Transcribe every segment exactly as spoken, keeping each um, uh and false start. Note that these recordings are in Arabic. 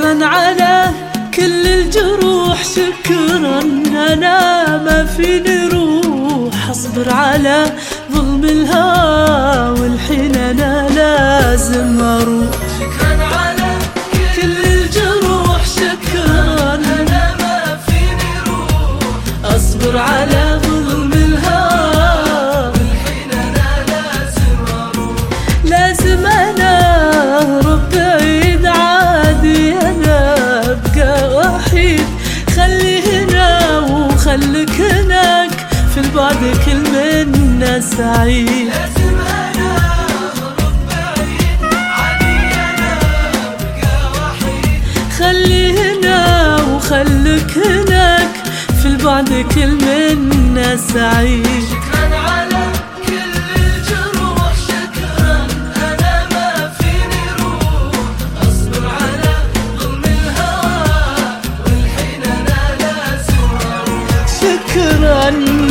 شكرا على كل الجروح، شكرا أنا ما فيني روح أصبر على ظلم الهوى، والحين أنا لازم أروح. شكرا على كل الجروح، شكرا أنا ما فيني روح أصبر على ظلم الهوى، والحين أنا لازم أروح. لازم أنا أهرب بعيد عادي، أنا أبقى وحيد، خلي هنا وخليك هناك، في البعد كل منا سعيد. لازم أنا أهرب بعيد عني، أنا أبقى وحيد، خلي هنا وخليك هناك، في البعد كل منا سعيد. شكرا على كل الجروح، شكرا أنا ما فيني روح أصبر على ظلم الهوى، والحين أنا لازم أروح. شكرا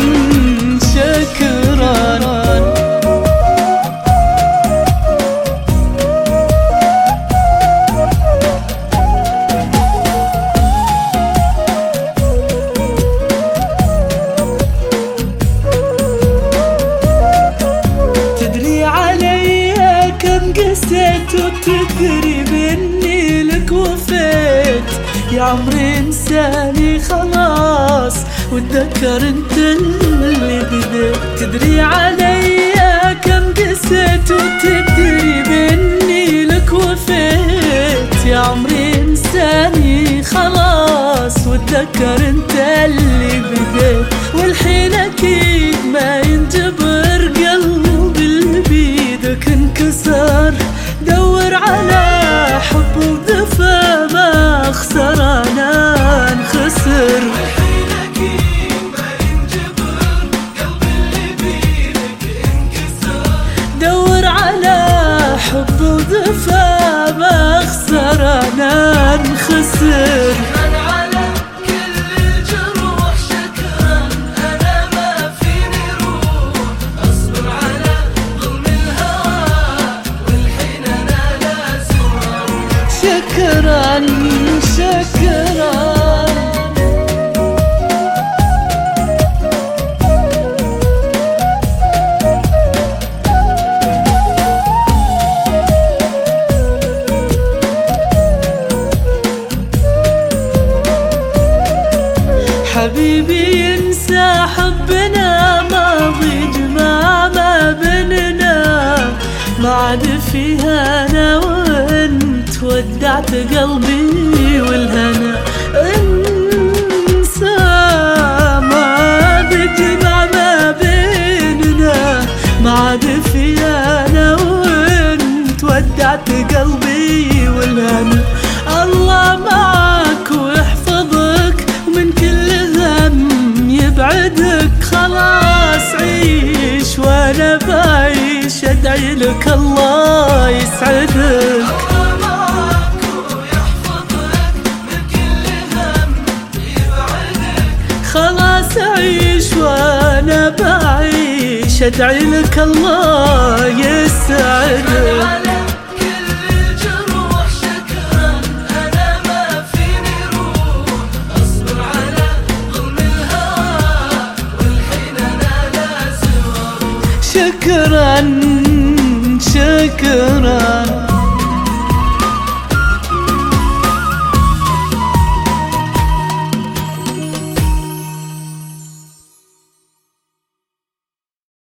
شكرا قسيت وتدري بإني لك وفيت، يا عمري انساني خلاص واتذكر انت اللي بديت. تدري عليا كم قسيت وتدري بإني لك وفيت، يا عمري انساني خلاص واتذكر انت اللي بديت. والحين اكيد ما ينجبر قلبي اللي بيدك انكسر، دور على حب ودفى ما اخسر انا انخسر. والحين أكيد ما ينجبر قلبي اللي بيدك انكسر، دور على حب ودفى ما اخسر انا انخسر. شكرا على كل الجروح، شكرا أنا ما فيني روح أصبر على ظلم الهوى، والحين أنا لازم أروح. شكرا شكرا حبيبي ينسى حبنا، ماضي جمع ما بيننا، ما عاد فيها انا وانت، ودعت قلبي والهنا. انسى ماضي جمع ما بيننا، ما عاد فيها انا وانت، ودعت قلبي والهنا. الله معك ويحفظك ومن كل هم يبعدك، خلاص عيش وانا بعيش، ادعي لك الله يسعدك. الله معك ويحفظك من كل هم يبعدك، خلاص عيش وانا بعيش، ادعي لك الله يسعدك. على كل الجروح، شكرا أنا ما فيني روح أصبر على ظلم الهوى، والحين أنا لازم أروح. شكرا شكرا